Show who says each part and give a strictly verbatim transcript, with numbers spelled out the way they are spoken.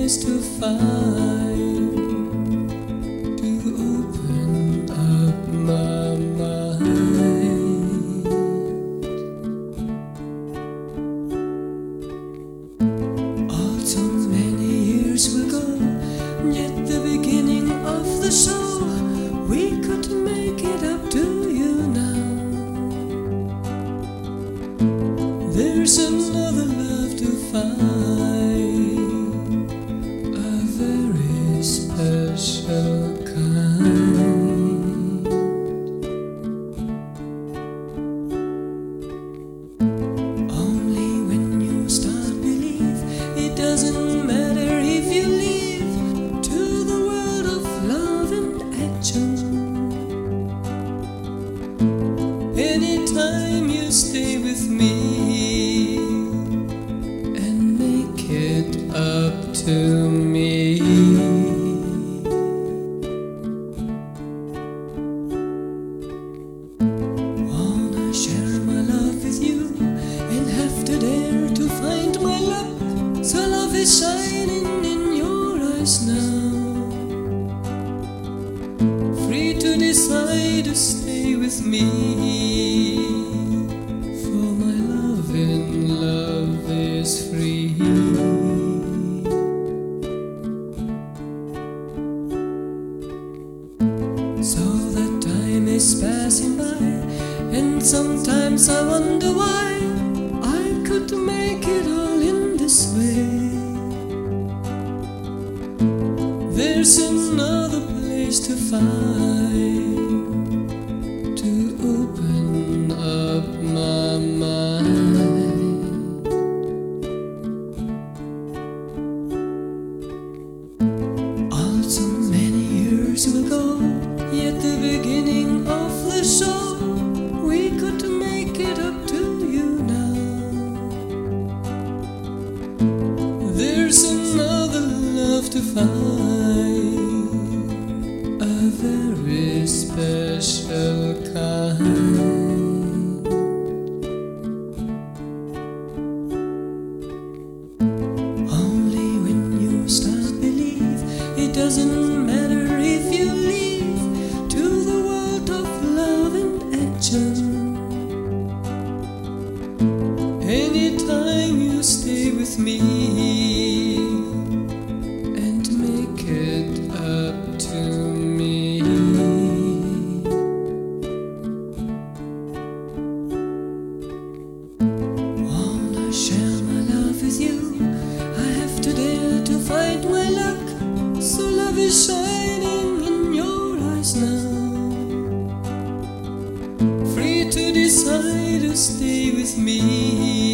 Speaker 1: place to find, to open up my mind. All too many years will go, yet the beginning of the show, we could make it up to you now. There's another love to find, a very special kind. Only when you start believe, it doesn't matter if you leave to the world of love and action. Anytime you stay with me and make it up to me. Wanna share my love with you and have to dare to find my luck. So love is shining in your eyes now, free to decide to stay with me. For my love in love is free. So the time is passing by, and sometimes I wonder why I could make it all in this way. There's another place to find, to open up my mind. All too many years will go, yet the beginning of the show, we could make it up to you now. There's another love to find, a very special kind. Only when you start believe, it doesn't matter if you leave to the world of love and action. Anytime you stay with me and make it up to me. Wanna share my love with you, I have to dare to find my luck. So love is shining in your eyes now, free to decide to stay with me.